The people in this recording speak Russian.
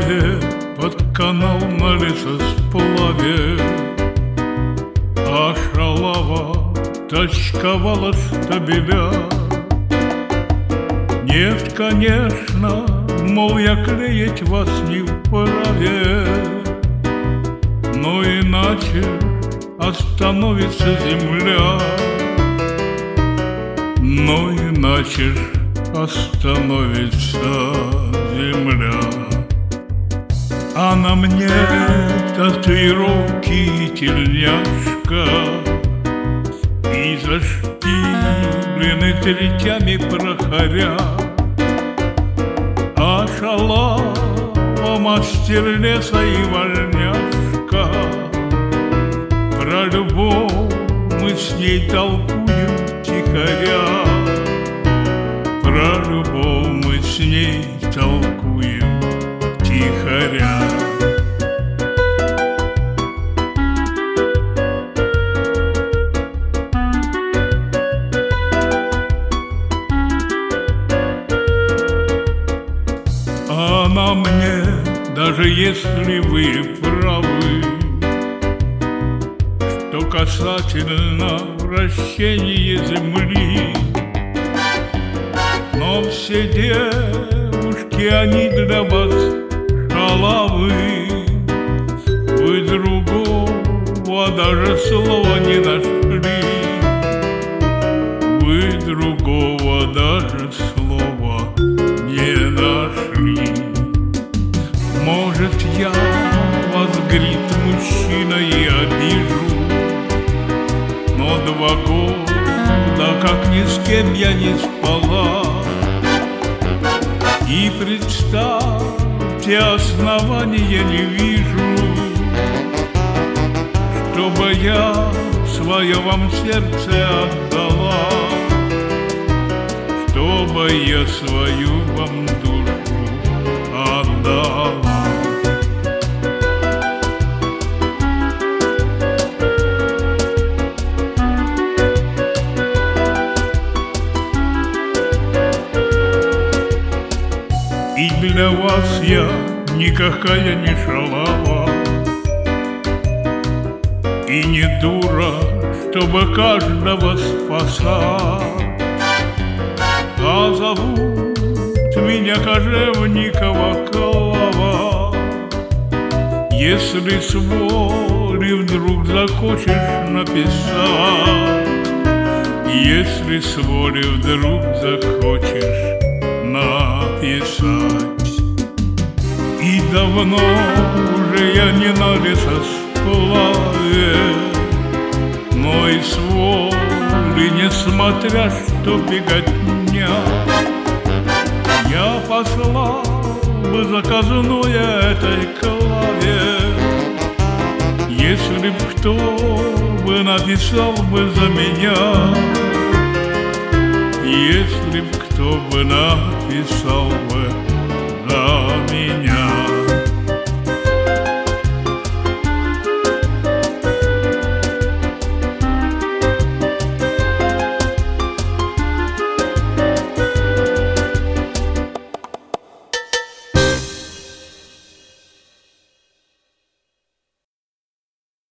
Сплаве, под канал на лесосплаве, а шалава точковала штабеля. Нет, конечно, мол, я клеить вас не вправе, но иначе остановится земля, но иначе ж остановится земля. А на мне татуировки и тельняшка, и заштиблены третьями прохоря, а шалава мастер леса и вольняшка. Про любовь мы с ней толкуем тихоря, про любовь мы с ней толкуем тихоря. А на мне, даже если вы правы, что касательно вращения земли, но все девушки, они для вас шалавы. Вы другого даже слова не нашли, вы другого даже слова не нашли. Может, я вас, говорит мужчина, и обижу, но 2 года, как ни с кем я не спала. И представьте, основания не вижу, чтобы я свое вам сердце отдала, чтобы я свою вам душу отдала. И для вас я никакая не шалава, и не дура, чтобы каждого спасать. А зовут меня Кожевникова Клава. Если с воли вдруг захочешь написать, если с воли вдруг захочешь написать. И давно уже я не на лесосплаве, но и с воли, несмотря что беготня, я послал бы заказное этой Клаве, если б кто бы написал бы за меня, если б кто бы написал бы за меня.